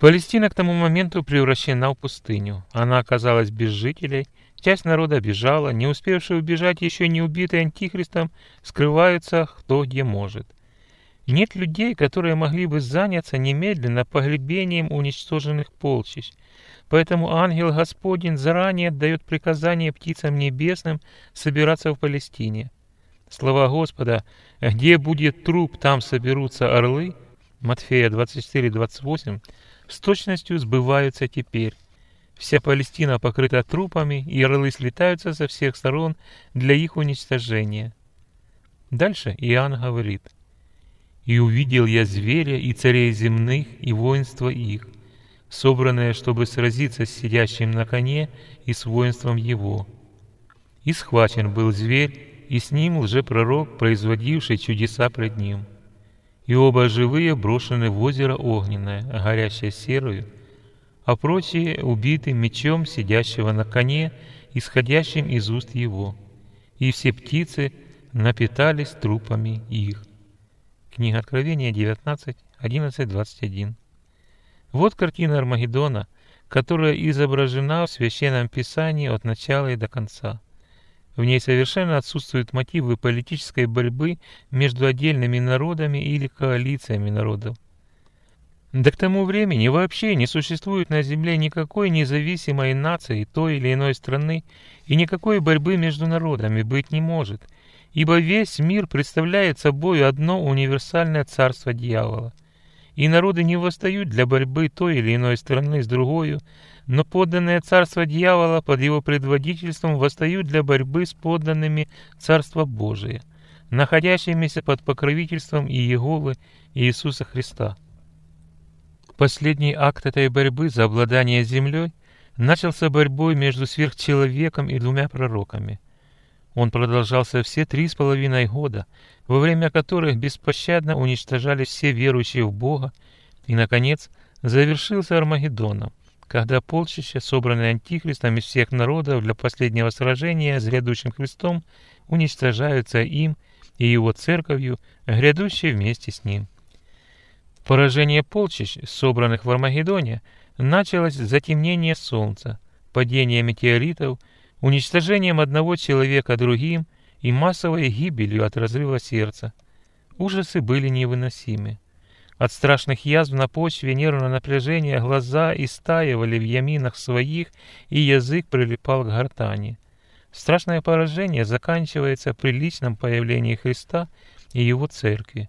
Палестина к тому моменту превращена в пустыню. Она оказалась без жителей, часть народа бежала, не успевшие убежать, еще не убитые антихристом, скрываются кто где может. Нет людей, которые могли бы заняться немедленно погребением уничтоженных полчищ. Поэтому ангел Господень заранее дает приказание птицам небесным собираться в Палестине. Слова Господа «Где будет труп, там соберутся орлы» Матфея 24:28 с точностью сбываются теперь. Вся Палестина покрыта трупами, и орлы слетаются со всех сторон для их уничтожения. Дальше Иоанн говорит: «И увидел я зверя и царей земных, и воинство их, собранное, чтобы сразиться с сидящим на коне и с воинством его. И схвачен был зверь, и с ним лжепророк, производивший чудеса пред ним. И оба живые брошены в озеро огненное, горящее серою, а прочие убиты мечом сидящего на коне, исходящим из уст его. И все птицы напитались трупами их». Книга Откровения 19:11-21. Вот картина Армагеддона, которая изображена в Священном Писании от начала и до конца. В ней совершенно отсутствуют мотивы политической борьбы между отдельными народами или коалициями народов. Да к тому времени вообще не существует на Земле никакой независимой нации той или иной страны, и никакой борьбы между народами быть не может, ибо весь мир представляет собой одно универсальное царство дьявола. И народы не восстают для борьбы той или иной страны с другою, но подданные царства дьявола под его предводительством восстают для борьбы с подданными царства Божия, находящимися под покровительством Иеговы и Иисуса Христа. Последний акт этой борьбы за обладание землей начался борьбой между сверхчеловеком и двумя пророками. Он продолжался все 3,5 года, во время которых беспощадно уничтожались все верующие в Бога, и, наконец, завершился Армагеддоном, когда полчища, собранные антихристом из всех народов для последнего сражения с грядущим Христом, уничтожаются им и его церковью, грядущей вместе с ним. Поражение полчищ, собранных в Армагеддоне, началось с затемнения солнца, падения метеоритов, уничтожением одного человека другим и массовой гибелью от разрыва сердца. Ужасы были невыносимы. От страшных язв на почве нервного напряжения глаза истаивали в яминах своих, и язык прилипал к гортани. Страшное поражение заканчивается при личном появлении Христа и Его Церкви.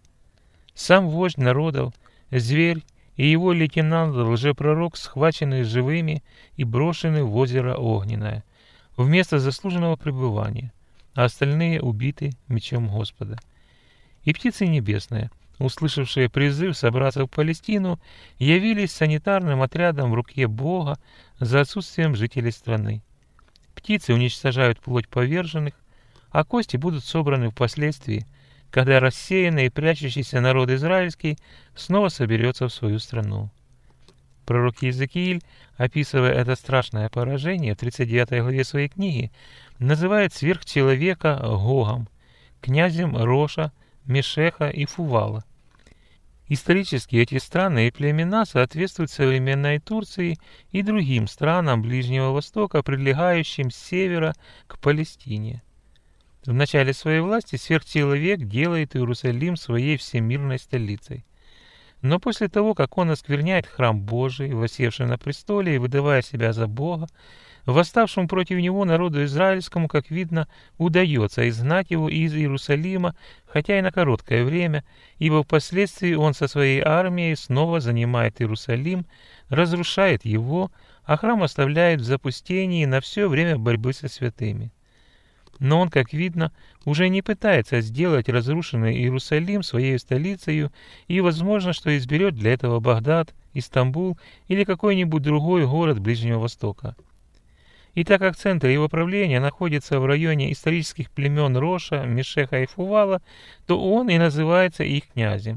Сам вождь народов, зверь и его лейтенант лжепророк схвачены живыми и брошены в озеро огненное, вместо заслуженного пребывания, а остальные убиты мечом Господа. И птицы небесные, услышавшие призыв собраться в Палестину, явились санитарным отрядом в руке Бога за отсутствием жителей страны. Птицы уничтожают плоть поверженных, а кости будут собраны впоследствии, когда рассеянный и прячущийся народ израильский снова соберется в свою страну. Пророк Иезекииль, описывая это страшное поражение в 39 главе своей книги, называет сверхчеловека Гогом, князем Роша, Мешеха и Фувала. Исторически эти страны и племена соответствуют современной Турции и другим странам Ближнего Востока, прилегающим с севера к Палестине. В начале своей власти сверхчеловек делает Иерусалим своей всемирной столицей. Но после того, как он оскверняет храм Божий, воссевший на престоле и выдавая себя за Бога, восставшему против него народу израильскому, как видно, удается изгнать его из Иерусалима, хотя и на короткое время, ибо впоследствии он со своей армией снова занимает Иерусалим, разрушает его, а храм оставляет в запустении на все время борьбы со святыми. Но он, как видно, уже не пытается сделать разрушенный Иерусалим своей столицей, и возможно, что изберет для этого Багдад, Истамбул или какой-нибудь другой город Ближнего Востока. И так как центр его правления находится в районе исторических племен Роша, Мешеха и Фувала, то он и называется их князем.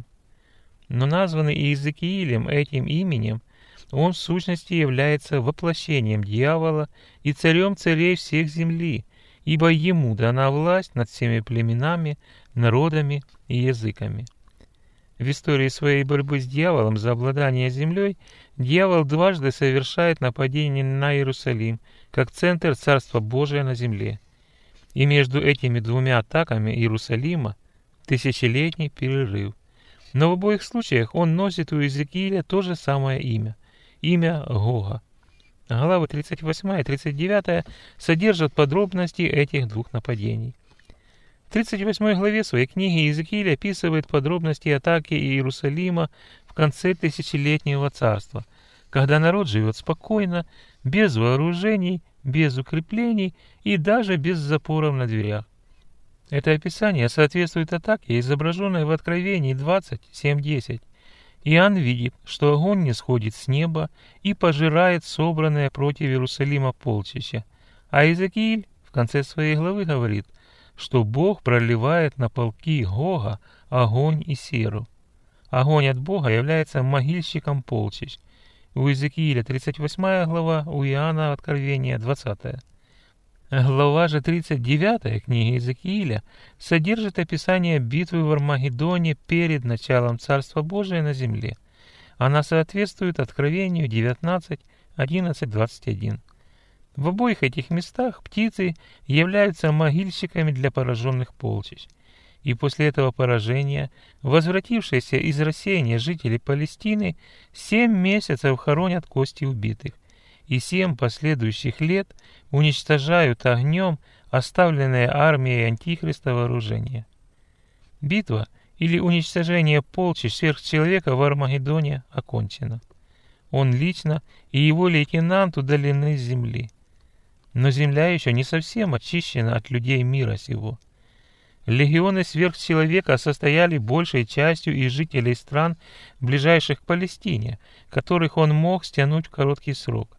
Но названный Иезекиилем этим именем, он в сущности является воплощением дьявола и царем царей всех земли, ибо ему дана власть над всеми племенами, народами и языками. В истории своей борьбы с дьяволом за обладание землей дьявол дважды совершает нападение на Иерусалим, как центр Царства Божия на земле. И между этими двумя атаками Иерусалима тысячелетний перерыв. Но в обоих случаях он носит у Иезекииля то же самое имя Гога. Главы 38 и 39 содержат подробности этих двух нападений. В 38 главе своей книги Иезекииль описывает подробности атаки Иерусалима в конце тысячелетнего царства, когда народ живет спокойно, без вооружений, без укреплений и даже без запоров на дверях. Это описание соответствует атаке, изображенной в Откровении 27:10. Иоанн видит, что огонь не сходит с неба и пожирает собранное против Иерусалима полчища. А Иезекииль в конце своей главы говорит, что Бог проливает на полки Гога огонь и серу. Огонь от Бога является могильщиком полчищ. У Иезекииля 38 глава, у Иоанна Откровения 20. Глава же 39 книги Иезекииля содержит описание битвы в Армагеддоне перед началом Царства Божия на земле. Она соответствует Откровению 19, 11, 21. В обоих этих местах птицы являются могильщиками для пораженных полчищ. И после этого поражения возвратившиеся из рассеяния жители Палестины 7 месяцев хоронят кости убитых, и 7 последующих лет уничтожают огнем оставленное армией Антихриста вооружение. Битва или уничтожение полчищ сверхчеловека в Армагеддоне окончено. Он лично и его лейтенант удалены с земли. Но земля еще не совсем очищена от людей мира сего. Легионы сверхчеловека состояли большей частью из жителей стран, ближайших к Палестине, которых он мог стянуть в короткий срок.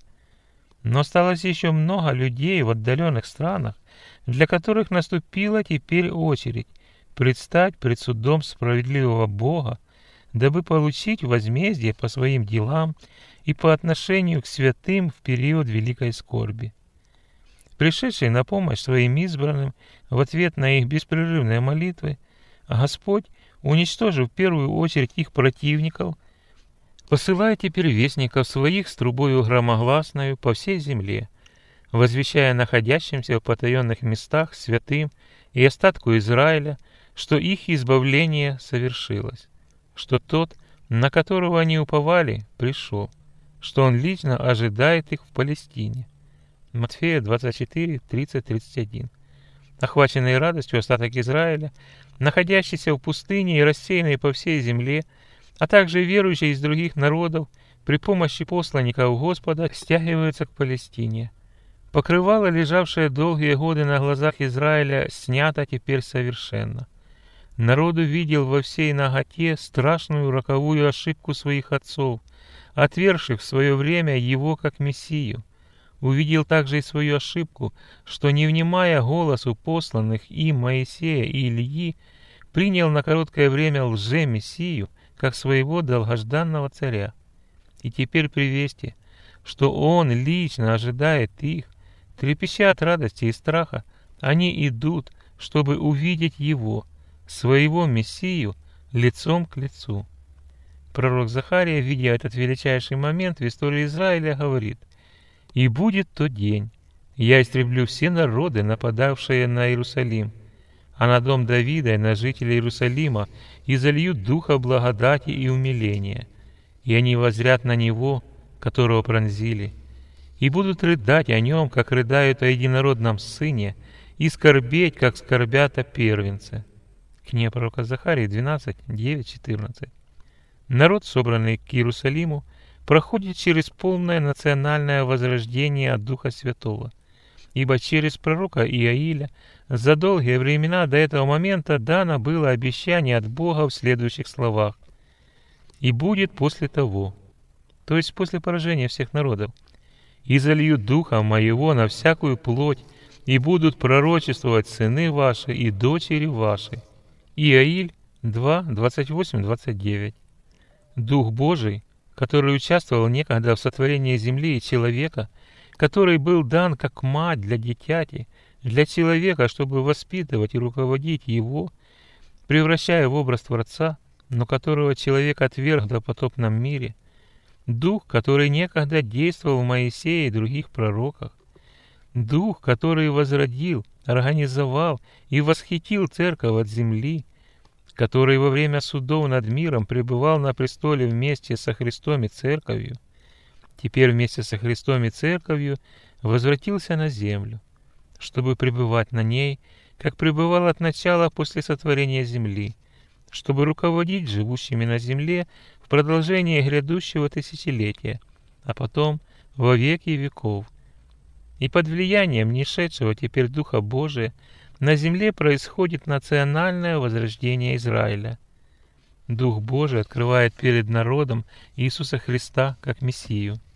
Но осталось еще много людей в отдаленных странах, для которых наступила теперь очередь предстать пред судом справедливого Бога, дабы получить возмездие по своим делам и по отношению к святым в период великой скорби. Пришедший на помощь своим избранным в ответ на их беспрерывные молитвы, Господь, уничтожив в первую очередь их противников, посылает теперь вестников своих с трубою громогласною по всей земле, возвещая находящимся в потаенных местах святым и остатку Израиля, что их избавление совершилось, что тот, на которого они уповали, пришел, что он лично ожидает их в Палестине. Матфея 24, 30, 31. Охваченный радостью остаток Израиля, находящийся в пустыне и рассеянный по всей земле, а также верующие из других народов, при помощи посланников Господа стягиваются к Палестине. Покрывало, лежавшее долгие годы на глазах Израиля, снято теперь совершенно. Народ увидел во всей наготе страшную роковую ошибку своих отцов, отвергших в свое время его как Мессию. Увидел также и свою ошибку, что, не внимая голосу посланных им Моисея и Ильи, принял на короткое время лже-мессию, как своего долгожданного царя. И теперь при вести, что он лично ожидает их, трепеща от радости и страха, они идут, чтобы увидеть его, своего Мессию, лицом к лицу. Пророк Захария, видя этот величайший момент в истории Израиля, говорит: «И будет тот день, я истреблю все народы, нападавшие на Иерусалим, а на дом Давида и на жителей Иерусалима и залью духа благодати и умиления, и они воззрят на него, которого пронзили, и будут рыдать о нем, как рыдают о единородном сыне, и скорбеть, как скорбят о первенце». Книга пророка Захарии 12, 9, 14. Народ, собранный к Иерусалиму, проходит через полное национальное возрождение от Духа Святого, ибо через пророка Иаиля за долгие времена до этого момента дано было обещание от Бога в следующих словах: «И будет после того», то есть после поражения всех народов, «и залью Духа Моего на всякую плоть, и будут пророчествовать сыны ваши и дочери ваши». Иаиль 2, 28, 29. Дух Божий, который участвовал некогда в сотворении земли и человека, который был дан как мать для дитяти, для человека, чтобы воспитывать и руководить его, превращая в образ Творца, но которого человек отверг в допотопном мире, Дух, который некогда действовал в Моисее и других пророках, Дух, который возродил, организовал и восхитил церковь от земли, который во время судов над миром пребывал на престоле вместе со Христом и Церковью, теперь вместе со Христом и Церковью возвратился на землю, чтобы пребывать на ней, как пребывал от начала после сотворения земли, чтобы руководить живущими на земле в продолжение грядущего тысячелетия, а потом во веки веков. И под влиянием нешедшего теперь Духа Божия на земле происходит национальное возрождение Израиля. Дух Божий открывает перед народом Иисуса Христа как Мессию.